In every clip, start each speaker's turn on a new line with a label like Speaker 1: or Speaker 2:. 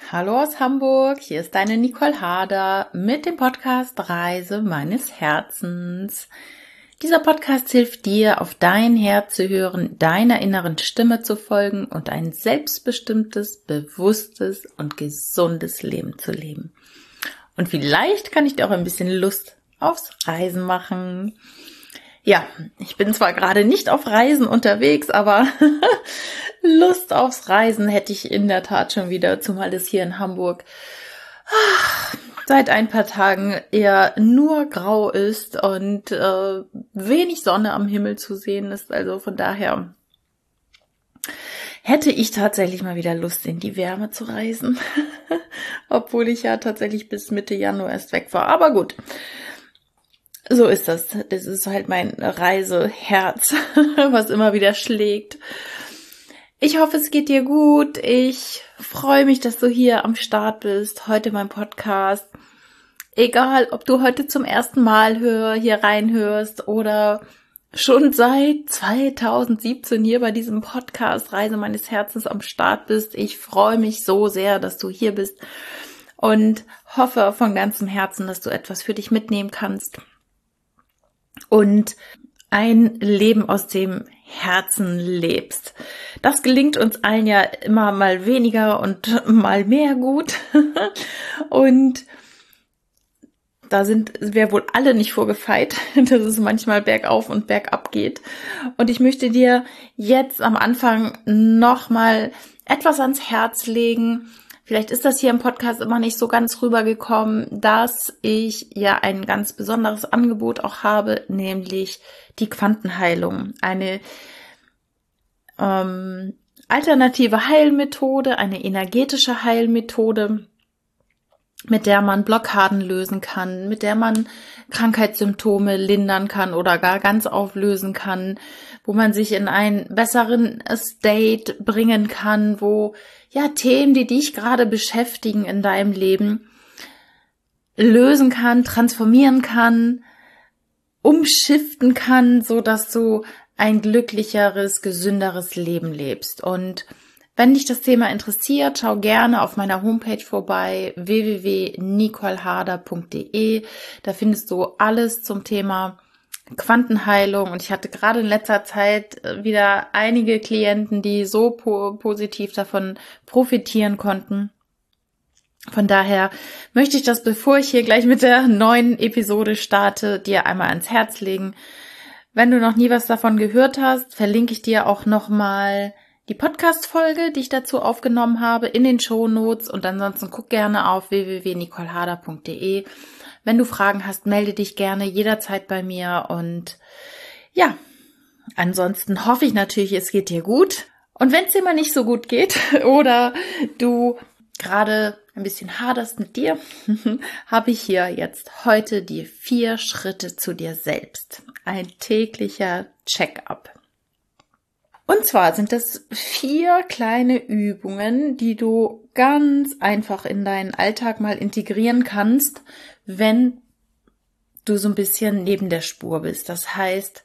Speaker 1: Hallo aus Hamburg, hier ist deine Nicole Harder mit dem Podcast Reise meines Herzens. Dieser Podcast hilft dir, auf dein Herz zu hören, deiner inneren Stimme zu folgen und ein selbstbestimmtes, bewusstes und gesundes Leben zu leben. Und vielleicht kann ich dir auch ein bisschen Lust aufs Reisen machen. Ja, ich bin zwar gerade nicht auf Reisen unterwegs, aber Lust aufs Reisen hätte ich in der Tat schon wieder, zumal es hier in Hamburg seit ein paar Tagen eher nur grau ist und wenig Sonne am Himmel zu sehen ist. Also von daher hätte ich tatsächlich mal wieder Lust, in die Wärme zu reisen, obwohl ich ja tatsächlich bis Mitte Januar erst weg war. Aber gut. So ist das. Das ist halt mein Reiseherz, was immer wieder schlägt. Ich hoffe, es geht dir gut. Ich freue mich, dass du hier am Start bist. Heute mein Podcast. Egal, ob du heute zum ersten Mal hier reinhörst oder schon seit 2017 hier bei diesem Podcast Reise meines Herzens am Start bist. Ich freue mich so sehr, dass du hier bist und hoffe von ganzem Herzen, dass du etwas für dich mitnehmen kannst. Und ein Leben aus dem Herzen lebst. Das gelingt uns allen ja immer mal weniger und mal mehr gut. Und da sind wir wohl alle nicht vorgefeit, dass es manchmal bergauf und bergab geht. Und ich möchte dir jetzt am Anfang nochmal etwas ans Herz legen. Vielleicht ist das hier im Podcast immer nicht so ganz rübergekommen, dass ich ja ein ganz besonderes Angebot auch habe, nämlich die Quantenheilung. Eine alternative Heilmethode, eine energetische Heilmethode, mit der man Blockaden lösen kann, mit der man Krankheitssymptome lindern kann oder gar ganz auflösen kann, wo man sich in einen besseren State bringen kann, wo ja Themen, die dich gerade beschäftigen in deinem Leben, lösen kann, transformieren kann, umschiften kann, so dass du ein glücklicheres, gesünderes Leben lebst. Und wenn dich das Thema interessiert, schau gerne auf meiner Homepage vorbei, www.nicoleharder.de. Da findest du alles zum Thema Quantenheilung. Und ich hatte gerade in letzter Zeit wieder einige Klienten, die so positiv davon profitieren konnten. Von daher möchte ich das, bevor ich hier gleich mit der neuen Episode starte, dir einmal ans Herz legen. Wenn du noch nie was davon gehört hast, verlinke ich dir auch nochmal die Podcast-Folge, die ich dazu aufgenommen habe, in den Shownotes. Und ansonsten guck gerne auf www.nicoleharder.de. Wenn du Fragen hast, melde dich gerne jederzeit bei mir. Und ja, ansonsten hoffe ich natürlich, es geht dir gut. Und wenn es dir mal nicht so gut geht oder du gerade ein bisschen haderst mit dir, habe ich hier jetzt heute die 4 Schritte zu dir selbst. Ein täglicher Check-up. Und zwar sind das 4 kleine Übungen, die du ganz einfach in deinen Alltag mal integrieren kannst, wenn du so ein bisschen neben der Spur bist. Das heißt,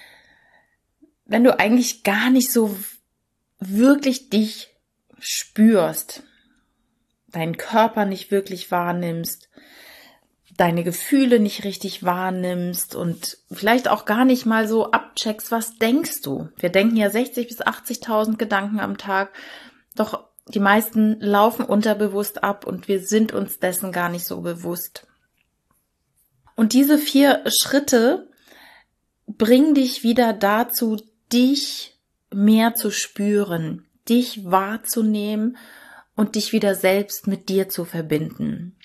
Speaker 1: wenn du eigentlich gar nicht so wirklich dich spürst, deinen Körper nicht wirklich wahrnimmst, deine Gefühle nicht richtig wahrnimmst und vielleicht auch gar nicht mal so abcheckst, was denkst du? Wir denken ja 60.000 bis 80.000 Gedanken am Tag, doch die meisten laufen unterbewusst ab und wir sind uns dessen gar nicht so bewusst. Und diese 4 Schritte bringen dich wieder dazu, dich mehr zu spüren, dich wahrzunehmen und dich wieder selbst mit dir zu verbinden.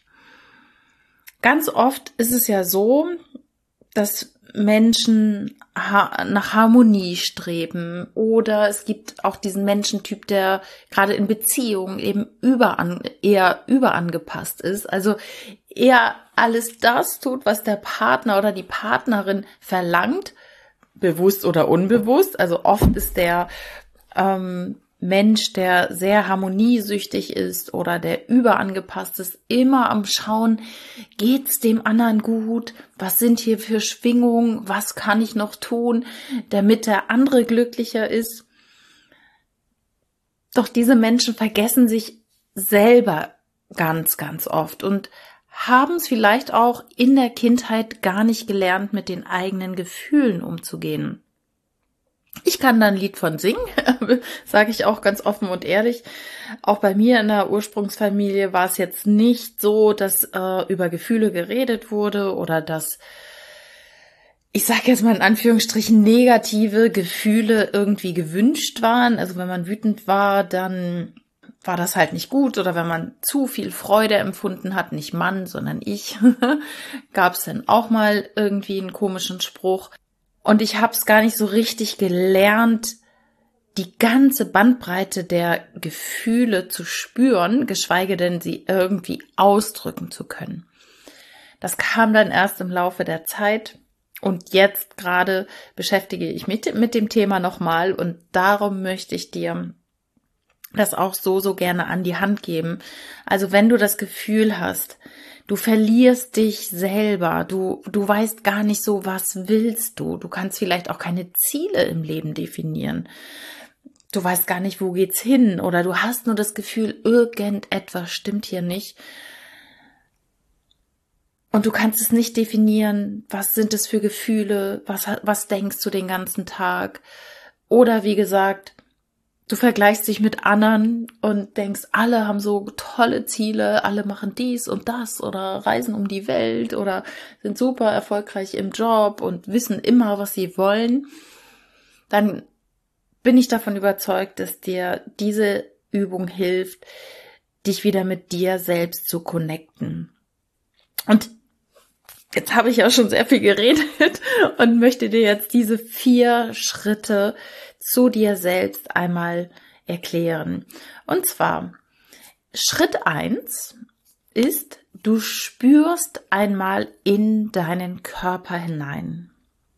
Speaker 1: Ganz oft ist es ja so, dass Menschen nach Harmonie streben oder es gibt auch diesen Menschentyp, der gerade in Beziehungen eben eher überangepasst ist, also eher alles das tut, was der Partner oder die Partnerin verlangt, bewusst oder unbewusst. Also oft ist der Mensch, der sehr harmoniesüchtig ist oder der überangepasst ist, immer am Schauen, geht's dem anderen gut? Was sind hier für Schwingungen? Was kann ich noch tun, damit der andere glücklicher ist? Doch diese Menschen vergessen sich selber ganz, ganz oft und haben es vielleicht auch in der Kindheit gar nicht gelernt, mit den eigenen Gefühlen umzugehen. Ich kann da ein Lied von singen, sage ich auch ganz offen und ehrlich. Auch bei mir in der Ursprungsfamilie war es jetzt nicht so, dass über Gefühle geredet wurde oder dass, ich sage jetzt mal in Anführungsstrichen, negative Gefühle irgendwie gewünscht waren. Also wenn man wütend war, dann war das halt nicht gut, oder wenn man zu viel Freude empfunden hat, nicht Mann, sondern ich, gab es dann auch mal irgendwie einen komischen Spruch. Und ich habe es gar nicht so richtig gelernt, die ganze Bandbreite der Gefühle zu spüren, geschweige denn sie irgendwie ausdrücken zu können. Das kam dann erst im Laufe der Zeit und jetzt gerade beschäftige ich mich mit dem Thema nochmal und darum möchte ich dir das auch so gerne an die Hand geben. Also wenn du das Gefühl hast, du verlierst dich selber, du weißt gar nicht so, was willst du, du kannst vielleicht auch keine Ziele im Leben definieren, du weißt gar nicht, wo geht's hin, oder du hast nur das Gefühl, irgendetwas stimmt hier nicht und du kannst es nicht definieren, was sind es für Gefühle, was denkst du den ganzen Tag, oder wie gesagt, du vergleichst dich mit anderen und denkst, alle haben so tolle Ziele, alle machen dies und das oder reisen um die Welt oder sind super erfolgreich im Job und wissen immer, was sie wollen. Dann bin ich davon überzeugt, dass dir diese Übung hilft, dich wieder mit dir selbst zu connecten. Und jetzt habe ich ja schon sehr viel geredet und möchte dir jetzt diese 4 Schritte zu dir selbst einmal erklären. Und zwar, Schritt 1 ist, du spürst einmal in deinen Körper hinein.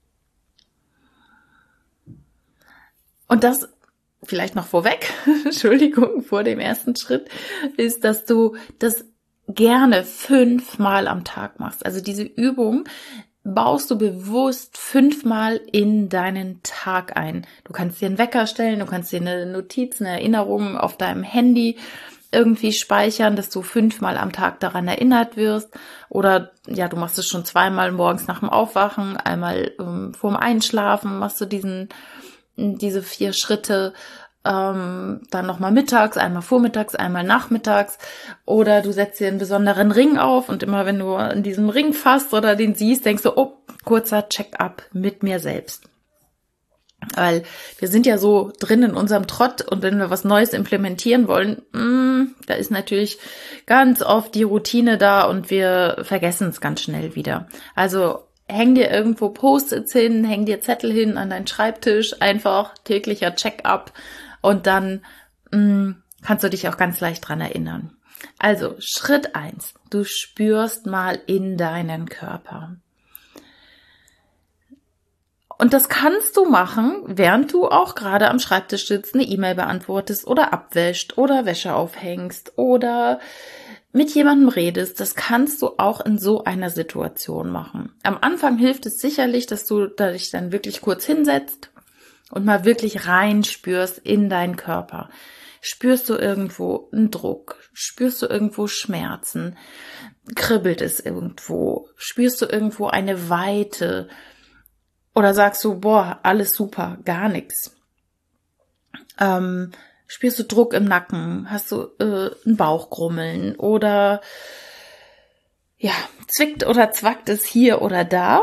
Speaker 1: Und das vielleicht noch vorweg, Entschuldigung, vor dem ersten Schritt, ist, dass du das gerne 5-mal am Tag machst. Also diese Übung baust du bewusst 5-mal in deinen Tag ein. Du kannst dir einen Wecker stellen, du kannst dir eine Notiz, eine Erinnerung auf deinem Handy irgendwie speichern, dass du 5-mal am Tag daran erinnert wirst. Oder ja, du machst es schon 2-mal morgens nach dem Aufwachen, einmal vorm Einschlafen machst du diese 4 Schritte. Dann nochmal mittags, einmal vormittags, einmal nachmittags, oder du setzt dir einen besonderen Ring auf und immer wenn du in diesem Ring fasst oder den siehst, denkst du, oh, kurzer Check-up mit mir selbst. Weil wir sind ja so drin in unserem Trott und wenn wir was Neues implementieren wollen, da ist natürlich ganz oft die Routine da und wir vergessen es ganz schnell wieder. Also häng dir irgendwo Post-its hin, häng dir Zettel hin an deinen Schreibtisch, einfach täglicher Check-up. Und dann kannst du dich auch ganz leicht dran erinnern. Also Schritt 1, du spürst mal in deinen Körper. Und das kannst du machen, während du auch gerade am Schreibtisch sitzt, eine E-Mail beantwortest oder abwäscht oder Wäsche aufhängst oder mit jemandem redest. Das kannst du auch in so einer Situation machen. Am Anfang hilft es sicherlich, dass du dich dann wirklich kurz hinsetzt und mal wirklich reinspürst in deinen Körper. Spürst du irgendwo einen Druck? Spürst du irgendwo Schmerzen? Kribbelt es irgendwo? Spürst du irgendwo eine Weite? Oder sagst du, boah, alles super, gar nichts? Spürst du Druck im Nacken? Hast du ein Bauchgrummeln? Oder ja, zwickt oder zwackt es hier oder da?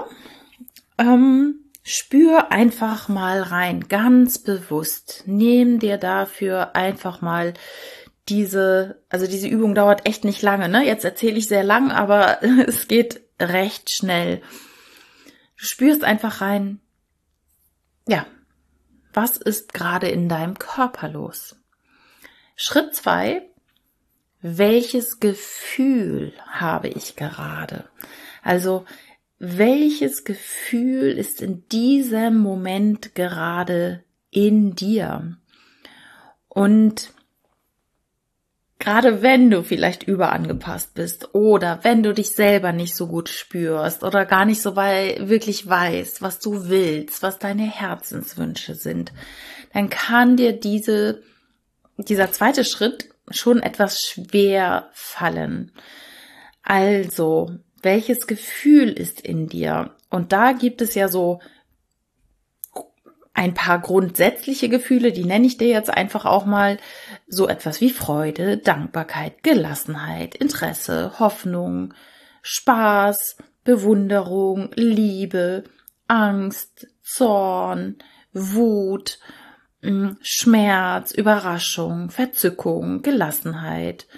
Speaker 1: Spür einfach mal rein, ganz bewusst. Nimm dir dafür einfach mal diese Übung dauert echt nicht lange, ne? Jetzt erzähle ich sehr lang, aber es geht recht schnell. Du spürst einfach rein, ja, was ist gerade in deinem Körper los? Schritt 2, welches Gefühl habe ich gerade? Also, welches Gefühl ist in diesem Moment gerade in dir? Und gerade wenn du vielleicht überangepasst bist oder wenn du dich selber nicht so gut spürst oder gar nicht so wirklich weißt, was du willst, was deine Herzenswünsche sind, dann kann dir dieser zweite Schritt schon etwas schwer fallen. Also, welches Gefühl ist in dir? Und da gibt es ja so ein paar grundsätzliche Gefühle, die nenne ich dir jetzt einfach auch mal, so etwas wie Freude, Dankbarkeit, Gelassenheit, Interesse, Hoffnung, Spaß, Bewunderung, Liebe, Angst, Zorn, Wut, Schmerz, Überraschung, Verzückung, Gelassenheit,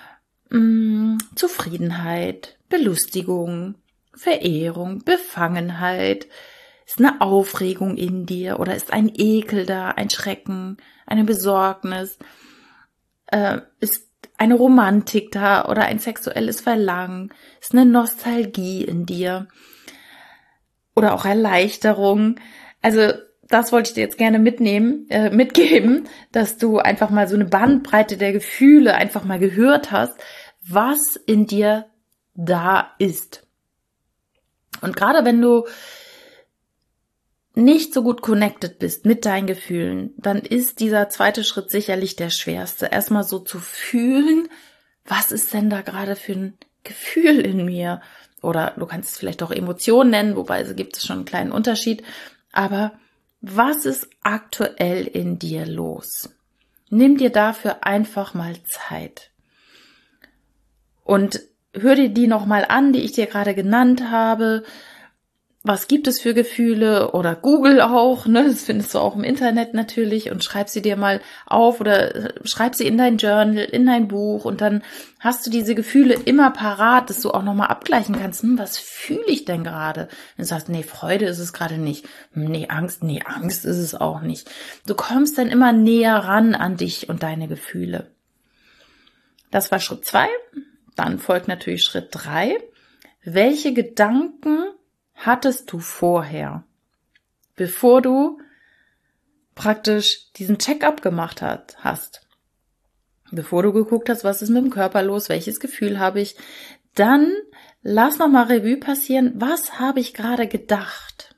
Speaker 1: Zufriedenheit, Belustigung, Verehrung, Befangenheit. Ist eine Aufregung in dir oder ist ein Ekel da, ein Schrecken, eine Besorgnis? Ist eine Romantik da oder ein sexuelles Verlangen? Ist eine Nostalgie in dir? Oder auch Erleichterung? Also das wollte ich dir jetzt gerne mitgeben, dass du einfach mal so eine Bandbreite der Gefühle einfach mal gehört hast, was in dir da ist. Und gerade wenn du nicht so gut connected bist mit deinen Gefühlen, dann ist dieser zweite Schritt sicherlich der schwerste. Erstmal so zu fühlen, was ist denn da gerade für ein Gefühl in mir? Oder du kannst es vielleicht auch Emotionen nennen, wobei es gibt schon einen kleinen Unterschied. Aber was ist aktuell in dir los? Nimm dir dafür einfach mal Zeit. Und hör dir die nochmal an, die ich dir gerade genannt habe. Was gibt es für Gefühle? Oder Google auch, ne? Das findest du auch im Internet natürlich und schreib sie dir mal auf oder schreib sie in dein Journal, in dein Buch und dann hast du diese Gefühle immer parat, dass du auch nochmal abgleichen kannst. Was fühle ich denn gerade? Und du sagst, nee, Freude ist es gerade nicht. Nee, Angst ist es auch nicht. Du kommst dann immer näher ran an dich und deine Gefühle. Das war Schritt 2. Dann folgt natürlich Schritt 3. Welche Gedanken hattest du vorher, bevor du praktisch diesen Check-up gemacht hast, bevor du geguckt hast, was ist mit dem Körper los, welches Gefühl habe ich, dann lass nochmal Revue passieren, was habe ich gerade gedacht?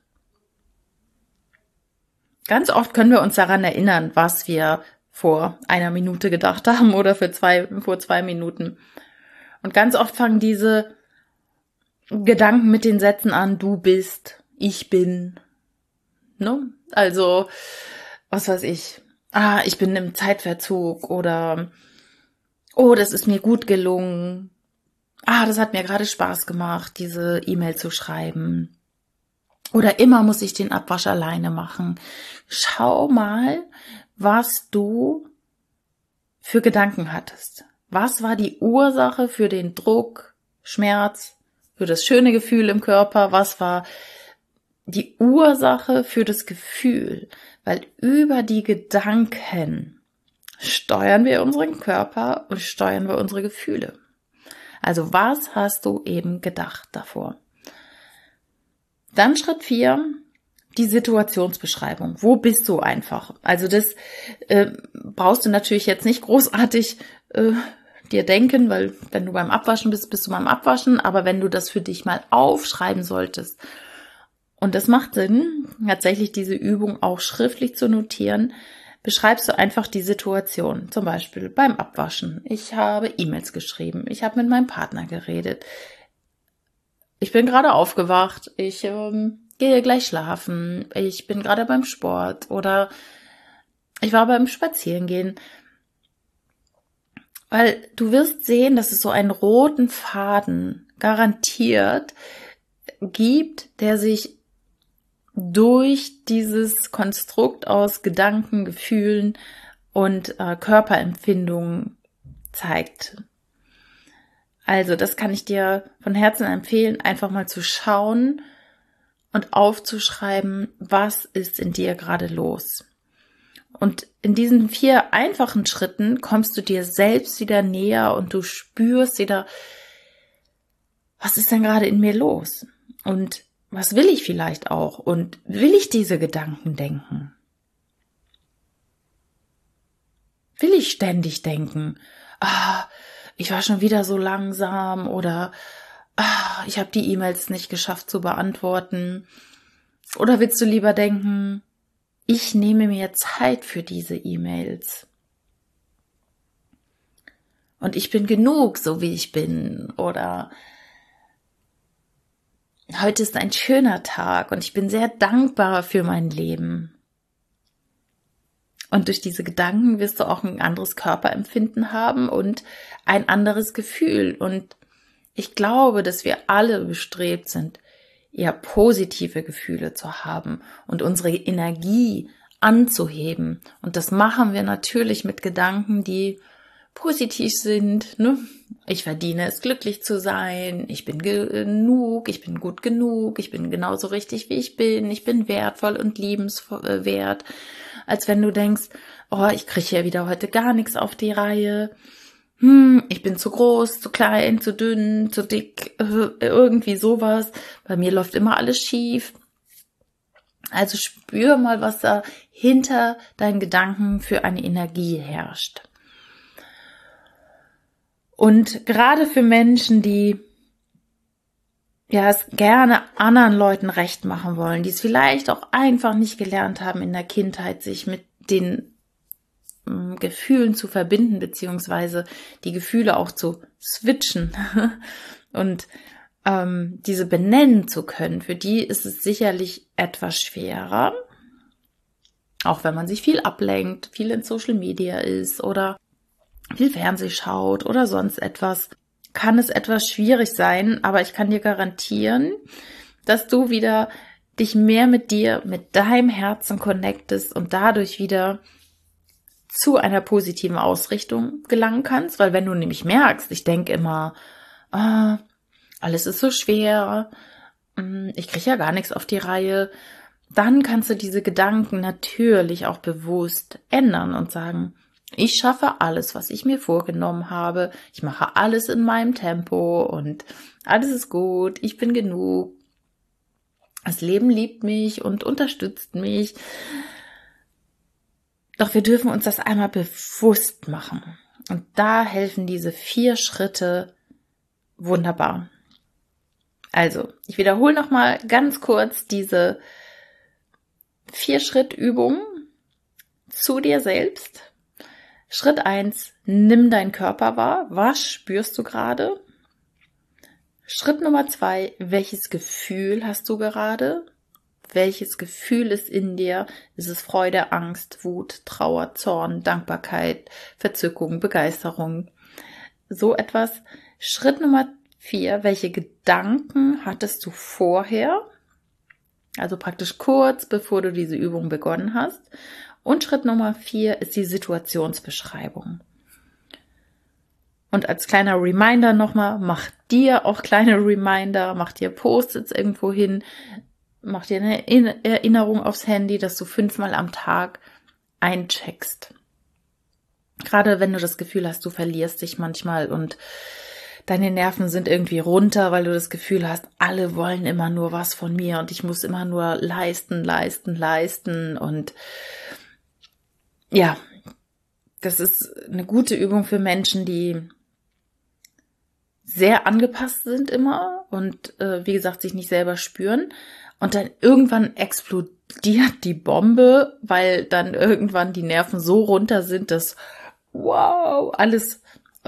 Speaker 1: Ganz oft können wir uns daran erinnern, was wir vor einer Minute gedacht haben oder vor 2 Minuten. Und ganz oft fangen diese Gedanken mit den Sätzen an, du bist, ich bin, ne? Also, was weiß ich, ich bin im Zeitverzug oder, oh, das ist mir gut gelungen, das hat mir gerade Spaß gemacht, diese E-Mail zu schreiben oder immer muss ich den Abwasch alleine machen. Schau mal, was du für Gedanken hattest. Was war die Ursache für den Druck, Schmerz, für das schöne Gefühl im Körper? Was war die Ursache für das Gefühl? Weil über die Gedanken steuern wir unseren Körper und steuern wir unsere Gefühle. Also was hast du eben gedacht davor? Dann Schritt 4, die Situationsbeschreibung. Wo bist du einfach? Also das brauchst du natürlich jetzt nicht großartig dir denken, weil wenn du beim Abwaschen bist, bist du beim Abwaschen, aber wenn du das für dich mal aufschreiben solltest, und das macht Sinn, tatsächlich diese Übung auch schriftlich zu notieren, beschreibst du einfach die Situation, zum Beispiel beim Abwaschen. Ich habe E-Mails geschrieben, ich habe mit meinem Partner geredet, ich bin gerade aufgewacht, ich gehe gleich schlafen, ich bin gerade beim Sport oder ich war beim Spazierengehen. Weil du wirst sehen, dass es so einen roten Faden garantiert gibt, der sich durch dieses Konstrukt aus Gedanken, Gefühlen und Körperempfindungen zeigt. Also das kann ich dir von Herzen empfehlen, einfach mal zu schauen und aufzuschreiben, was ist in dir gerade los. Und in diesen 4 einfachen Schritten kommst du dir selbst wieder näher und du spürst wieder, was ist denn gerade in mir los? Und was will ich vielleicht auch? Und will ich diese Gedanken denken? Will ich ständig denken, ich war schon wieder so langsam oder ich habe die E-Mails nicht geschafft zu beantworten? Oder willst du lieber denken, ich nehme mir Zeit für diese E-Mails? und ich bin genug, so wie ich bin, oder heute ist ein schöner Tag und ich bin sehr dankbar für mein Leben. Und durch diese Gedanken wirst du auch ein anderes Körperempfinden haben und ein anderes Gefühl. Und ich glaube, dass wir alle bestrebt sind, eher positive Gefühle zu haben und unsere Energie anzuheben. Und das machen wir natürlich mit Gedanken, die positiv sind. Ne? Ich verdiene es, glücklich zu sein. Ich bin genug. Ich bin gut genug. Ich bin genauso richtig, wie ich bin. Ich bin wertvoll und liebenswert. Als wenn du denkst, oh, ich kriege ja wieder heute gar nichts auf die Reihe. Ich bin zu groß, zu klein, zu dünn, zu dick, irgendwie sowas. Bei mir läuft immer alles schief. Also spür mal, was da hinter deinen Gedanken für eine Energie herrscht. Und gerade für Menschen, die ja es gerne anderen Leuten recht machen wollen, die es vielleicht auch einfach nicht gelernt haben in der Kindheit, sich mit den Gefühlen zu verbinden, beziehungsweise die Gefühle auch zu switchen und diese benennen zu können, für die ist es sicherlich etwas schwerer, auch wenn man sich viel ablenkt, viel in Social Media ist oder viel Fernseh schaut oder sonst etwas, kann es etwas schwierig sein, aber ich kann dir garantieren, dass du wieder dich mehr mit dir, mit deinem Herzen connectest und dadurch wieder zu einer positiven Ausrichtung gelangen kannst, weil wenn du nämlich merkst, ich denke immer, alles ist so schwer, ich kriege ja gar nichts auf die Reihe, dann kannst du diese Gedanken natürlich auch bewusst ändern und sagen, ich schaffe alles, was ich mir vorgenommen habe, ich mache alles in meinem Tempo und alles ist gut, ich bin genug, das Leben liebt mich und unterstützt mich. Doch wir dürfen uns das einmal bewusst machen. Und da helfen diese 4 Schritte wunderbar. Also, ich wiederhole nochmal ganz kurz diese 4-Schritt-Übung zu dir selbst. Schritt 1, nimm deinen Körper wahr. Was spürst du gerade? Schritt Nummer 2, welches Gefühl hast du gerade? Welches Gefühl ist in dir? Ist es Freude, Angst, Wut, Trauer, Zorn, Dankbarkeit, Verzückung, Begeisterung? So etwas. Schritt Nummer 4, welche Gedanken hattest du vorher? Also praktisch kurz, bevor du diese Übung begonnen hast. Und Schritt Nummer 4 ist die Situationsbeschreibung. Und als kleiner Reminder nochmal, mach dir auch kleine Reminder, mach dir Post-its irgendwo hin, mach dir eine Erinnerung aufs Handy, dass du 5-mal am Tag eincheckst. Gerade wenn du das Gefühl hast, du verlierst dich manchmal und deine Nerven sind irgendwie runter, weil du das Gefühl hast, alle wollen immer nur was von mir und ich muss immer nur leisten. Und ja, das ist eine gute Übung für Menschen, die sehr angepasst sind immer und wie gesagt, sich nicht selber spüren. Und dann irgendwann explodiert die Bombe, weil dann irgendwann die Nerven so runter sind, dass wow, alles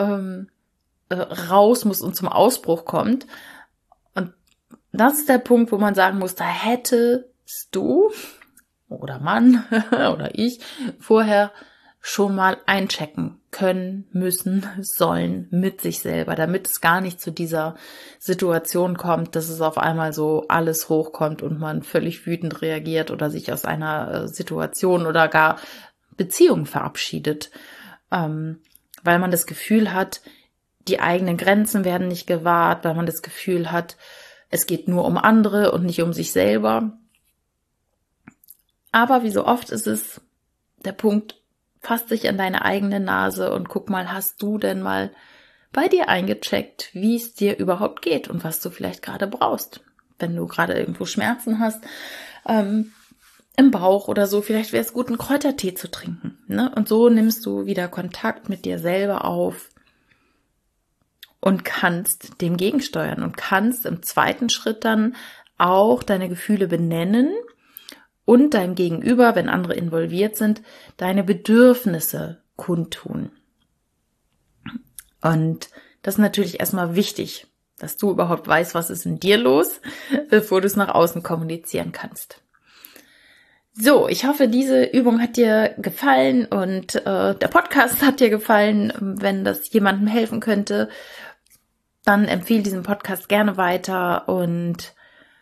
Speaker 1: raus muss und zum Ausbruch kommt. Und das ist der Punkt, wo man sagen muss, da hättest du oder Mann oder ich vorher schon mal einchecken können, müssen, sollen mit sich selber, damit es gar nicht zu dieser Situation kommt, dass es auf einmal so alles hochkommt und man völlig wütend reagiert oder sich aus einer Situation oder gar Beziehung verabschiedet, weil man das Gefühl hat, die eigenen Grenzen werden nicht gewahrt, weil man das Gefühl hat, es geht nur um andere und nicht um sich selber. Aber wie so oft ist es der Punkt, fass dich an deine eigene Nase und guck mal, hast du denn mal bei dir eingecheckt, wie es dir überhaupt geht und was du vielleicht gerade brauchst. Wenn du gerade irgendwo Schmerzen hast, im Bauch oder so, vielleicht wäre es gut, einen Kräutertee zu trinken. Ne? Und so nimmst du wieder Kontakt mit dir selber auf und kannst dem gegensteuern und kannst im 2. Schritt dann auch deine Gefühle benennen und deinem Gegenüber, wenn andere involviert sind, deine Bedürfnisse kundtun. Und das ist natürlich erstmal wichtig, dass du überhaupt weißt, was ist in dir los, bevor du es nach außen kommunizieren kannst. So, ich hoffe, diese Übung hat dir gefallen und der Podcast hat dir gefallen. Wenn das jemandem helfen könnte, dann empfehle diesen Podcast gerne weiter und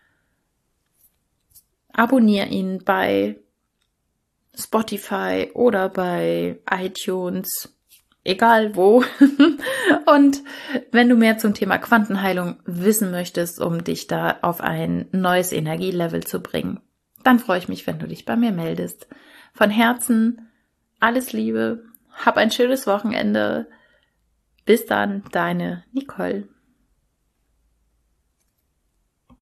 Speaker 1: abonniere ihn bei Spotify oder bei iTunes, egal wo. Und wenn du mehr zum Thema Quantenheilung wissen möchtest, um dich da auf ein neues Energielevel zu bringen, dann freue ich mich, wenn du dich bei mir meldest. Von Herzen alles Liebe, hab ein schönes Wochenende. Bis dann, deine Nicole.